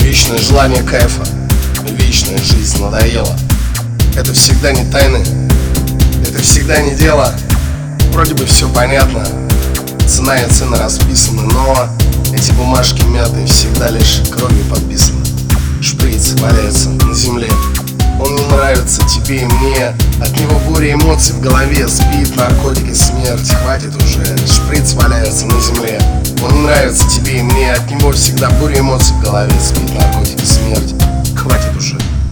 Вечное желание кайфа, вечная жизнь надоела. Это всегда не тайны, это всегда не дело. Вроде бы все понятно, цена и цены расписаны, но эти бумажки мятые всегда лишь кровью подписаны. Шприц валяется на земле, он не нравится тебе и мне. От него буря эмоций в голове, спит, наркотики, смерть. Хватит уже, шприц валяется на земле, он не нравится тебе и мне. От него всегда буря эмоций в голове, спит, наркотики, смерть. Хватит уже.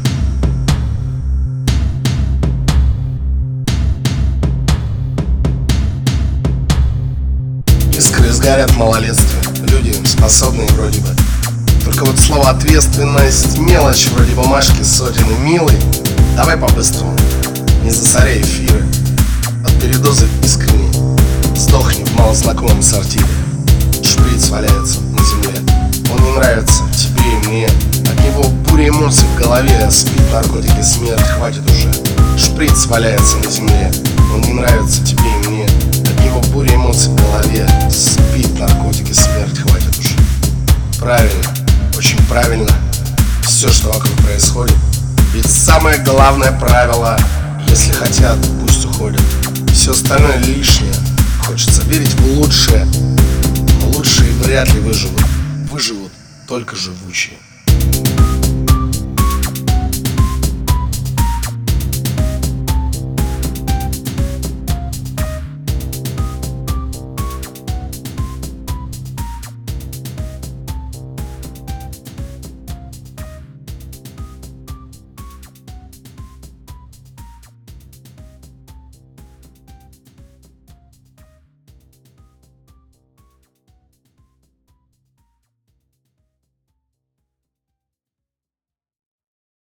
Искры сгорят в малолетстве, люди способные вроде бы. Только вот слово ответственность, мелочь вроде бумажки сотен. И милый, давай по-быстрому, не засоряй эфиры. От передозы искренней сдохни в малознакомом сортире. Шприц валяется на земле, он не нравится тебе и мне. От него буря эмоций в голове, спит, наркотики, смерть. Хватит уже. Шприц валяется на земле, он не нравится тебе и мне. От него буря эмоций в голове, спит, наркотики, смерть. Хватит уже. Правильно, очень правильно все, что вокруг происходит. Ведь самое главное правило: если хотят, пусть уходят. Все остальное лишнее. Хочется верить в лучшее, но лучшие вряд ли выживут. Выживут только живучие.